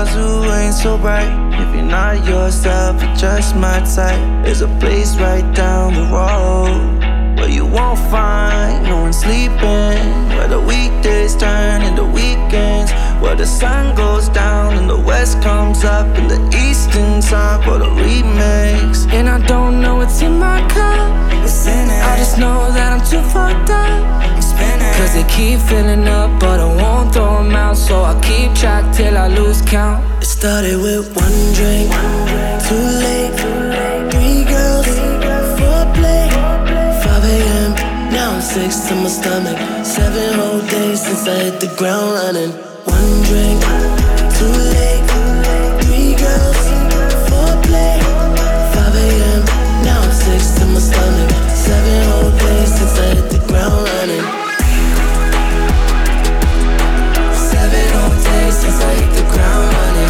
stars who ain't so bright. If you're not yourself, you're just my type. There's a place right down the road where you won't find no one sleeping, where the weekdays turn into weekends, where the sun goes down and the west comes up in the eastern time for the remix. And I don't know what's in my cup, I just know that I'm too fucked up. Cause they keep filling up, but I won't throw them out, so I keep track till I lose count. It started with one drink, too late, 3 girls, 4play, 5 a.m. Now I'm 6 to my stomach, 7 whole days since I hit the ground running. One drink, too late, 3 girls, 4play, 5 a.m. Now I'm 6 to my stomach, 7 whole days since I hit the ground running. Since I hit the ground running.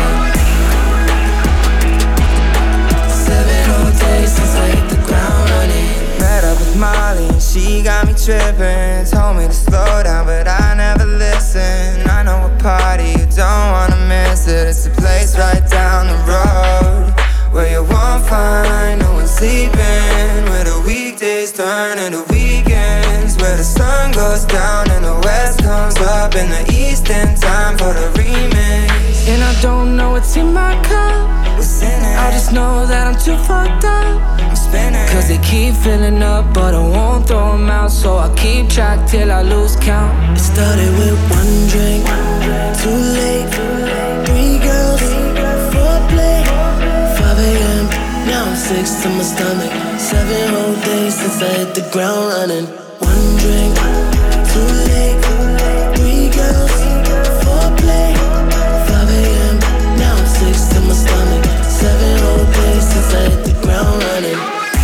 7 whole days since I hit the ground running. Met up with Molly and she got me tripping. Told me to slow down but I never listen. I know a party you don't wanna miss it. It's a place right down the road where you won't find no one sleeping, where the weekdays turn into weekends, where the sun goes down and the west comes up in the eastern time for the remix. And I don't know what's in my cup, I just know that I'm too fucked up. Cause they keep filling up, but I won't throw them out, so I keep track till I lose count. It started with one drink, too late, 3 girls, 4play, 5 a.m. Now I'm 6 to my stomach, 7 whole days since I hit the ground running. One drink, too late, 3 girls, 4play, 5 a.m. Now I'm 6 to my stomach, 7 whole days since I hit the ground running.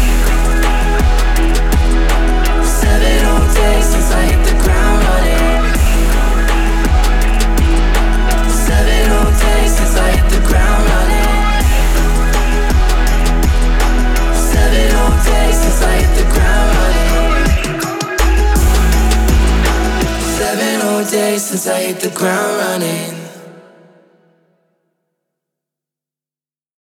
7 whole days since I hit the ground running. 7 whole days since I hit the ground running. 7 whole days since I hit the ground running. 7 whole days since I hit the ground running.